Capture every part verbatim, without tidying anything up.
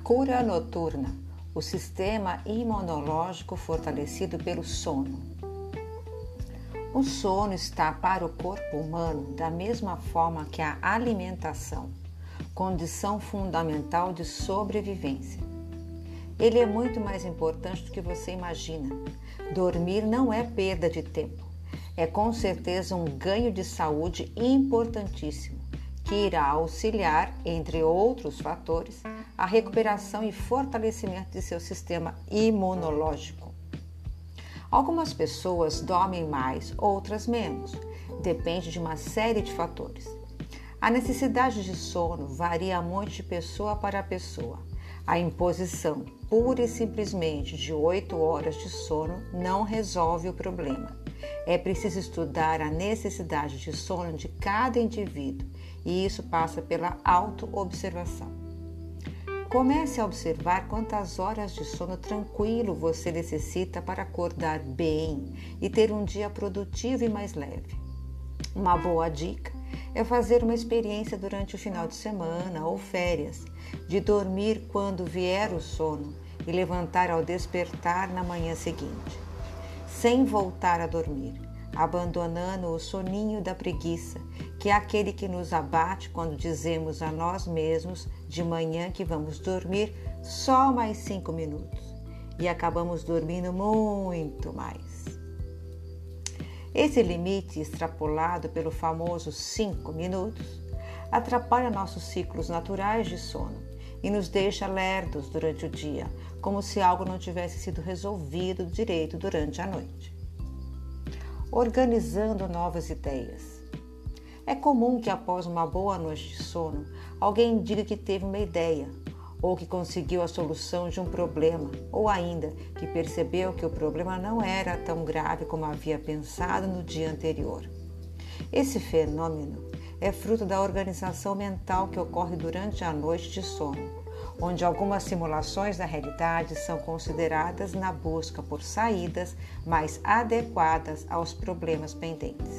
Cura noturna, o sistema imunológico fortalecido pelo sono. O sono está para o corpo humano da mesma forma que a alimentação, condição fundamental de sobrevivência. Ele é muito mais importante do que você imagina. Dormir não é perda de tempo, é com certeza um ganho de saúde importantíssimo, que irá auxiliar, entre outros fatores, a recuperação e fortalecimento de seu sistema imunológico. Algumas pessoas dormem mais, outras menos. Depende de uma série de fatores. A necessidade de sono varia muito de pessoa para pessoa. A imposição pura e simplesmente de oito horas de sono não resolve o problema. É preciso estudar a necessidade de sono de cada indivíduo e isso passa pela autoobservação. Comece a observar quantas horas de sono tranquilo você necessita para acordar bem e ter um dia produtivo e mais leve. Uma boa dica é fazer uma experiência durante o final de semana ou férias, de dormir quando vier o sono e levantar ao despertar na manhã seguinte, sem voltar a dormir, abandonando o soninho da preguiça, que é aquele que nos abate quando dizemos a nós mesmos de manhã que vamos dormir só mais cinco minutos e acabamos dormindo muito mais. Esse limite extrapolado pelo famoso cinco minutos atrapalha nossos ciclos naturais de sono e nos deixa lerdos durante o dia, como se algo não tivesse sido resolvido direito durante a noite. Organizando novas ideias. É comum que após uma boa noite de sono, alguém diga que teve uma ideia, ou que conseguiu a solução de um problema, ou ainda que percebeu que o problema não era tão grave como havia pensado no dia anterior. Esse fenômeno é fruto da organização mental que ocorre durante a noite de sono, onde algumas simulações da realidade são consideradas na busca por saídas mais adequadas aos problemas pendentes.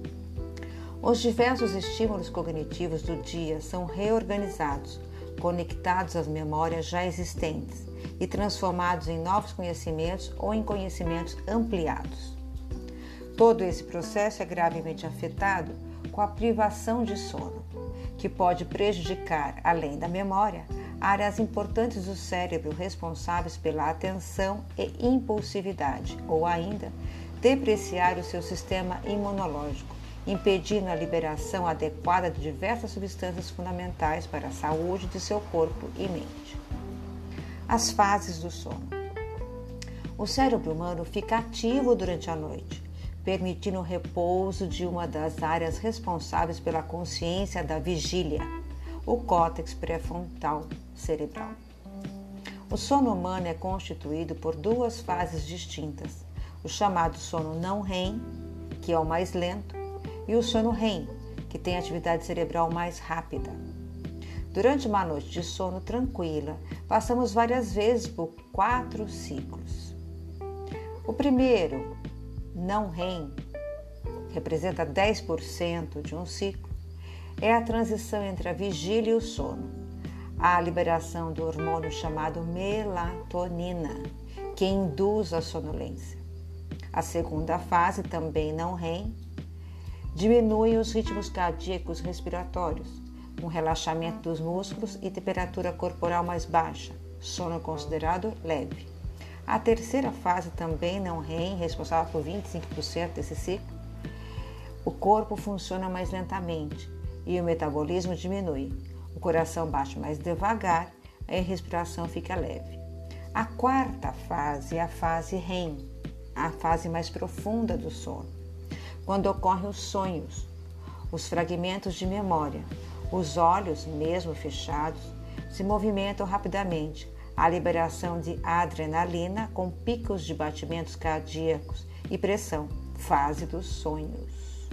Os diversos estímulos cognitivos do dia são reorganizados, conectados às memórias já existentes e transformados em novos conhecimentos ou em conhecimentos ampliados. Todo esse processo é gravemente afetado com a privação de sono, que pode prejudicar, além da memória, áreas importantes do cérebro responsáveis pela atenção e impulsividade, ou ainda depreciar o seu sistema imunológico, impedindo a liberação adequada de diversas substâncias fundamentais para a saúde de seu corpo e mente. As fases do sono. O cérebro humano fica ativo durante a noite, permitindo o repouso de uma das áreas responsáveis pela consciência da vigília, o córtex pré-frontal cerebral. O sono humano é constituído por duas fases distintas, o chamado sono não REM, que é o mais lento, e o sono REM, que tem atividade cerebral mais rápida. Durante uma noite de sono tranquila, passamos várias vezes por quatro ciclos. O primeiro, não REM, representa dez por cento de um ciclo, é a transição entre a vigília e o sono, a liberação do hormônio chamado melatonina, que induz a sonolência. A segunda fase, também não REM, diminui os ritmos cardíacos respiratórios, um relaxamento dos músculos e temperatura corporal mais baixa, sono considerado leve. A terceira fase, também não REM, responsável por vinte e cinco por cento desse ciclo, o corpo funciona mais lentamente e o metabolismo diminui, o coração bate mais devagar e a respiração fica leve. A quarta fase é a fase REM, a fase mais profunda do sono, quando ocorrem os sonhos, os fragmentos de memória, os olhos, mesmo fechados, se movimentam rapidamente, a liberação de adrenalina com picos de batimentos cardíacos e pressão, fase dos sonhos.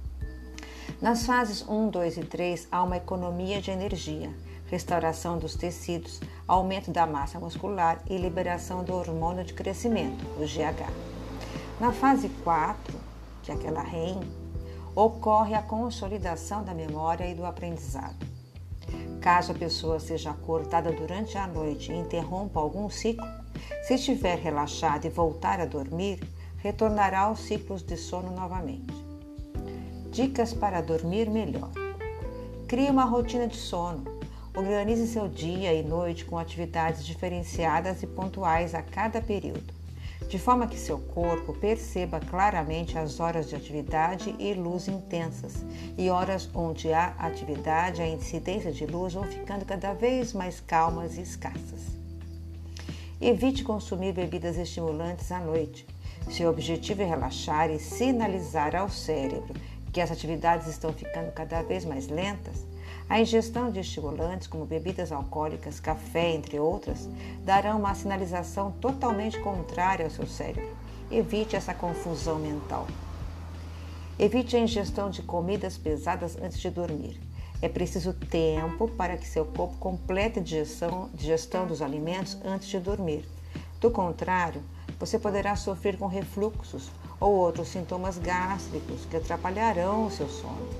Nas fases um, dois e três há uma economia de energia, restauração dos tecidos, aumento da massa muscular e liberação do hormônio de crescimento, o G H. Na fase quatro, que é aquela REM, ocorre a consolidação da memória e do aprendizado. Caso a pessoa seja acordada durante a noite e interrompa algum ciclo, se estiver relaxada e voltar a dormir, retornará aos ciclos de sono novamente. Dicas para dormir melhor. Crie uma rotina de sono. Organize seu dia e noite com atividades diferenciadas e pontuais a cada período, de forma que seu corpo perceba claramente as horas de atividade e luz intensas e horas onde a atividade e a incidência de luz vão ficando cada vez mais calmas e escassas. Evite consumir bebidas estimulantes à noite. Seu objetivo é relaxar e sinalizar ao cérebro que as atividades estão ficando cada vez mais lentas. A ingestão de estimulantes, como bebidas alcoólicas, café, entre outras, darão uma sinalização totalmente contrária ao seu cérebro. Evite essa confusão mental. Evite a ingestão de comidas pesadas antes de dormir. É preciso tempo para que seu corpo complete a digestão, digestão dos alimentos antes de dormir. Do contrário, você poderá sofrer com refluxos ou outros sintomas gástricos que atrapalharão o seu sono.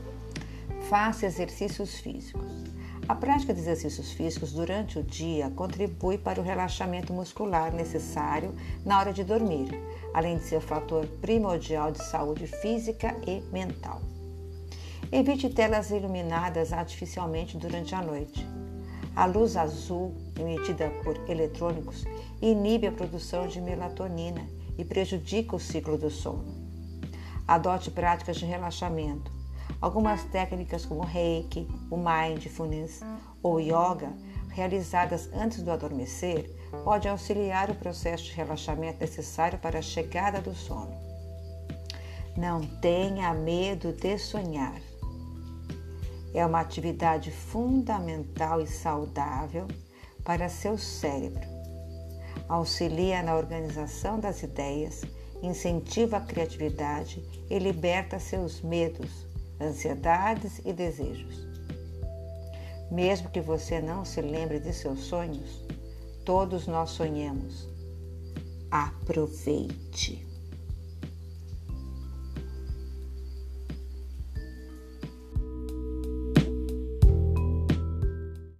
Faça exercícios físicos. A prática de exercícios físicos durante o dia contribui para o relaxamento muscular necessário na hora de dormir, além de ser fator primordial de saúde física e mental. Evite telas iluminadas artificialmente durante a noite. A luz azul, emitida por eletrônicos, inibe a produção de melatonina e prejudica o ciclo do sono. Adote práticas de relaxamento. Algumas técnicas como Reiki, o Mindfulness ou Yoga, realizadas antes do adormecer, podem auxiliar o processo de relaxamento necessário para a chegada do sono. Não tenha medo de sonhar. É uma atividade fundamental e saudável para seu cérebro. Auxilia na organização das ideias, incentiva a criatividade e liberta seus medos, ansiedades e desejos. Mesmo que você não se lembre de seus sonhos, todos nós sonhamos. Aproveite!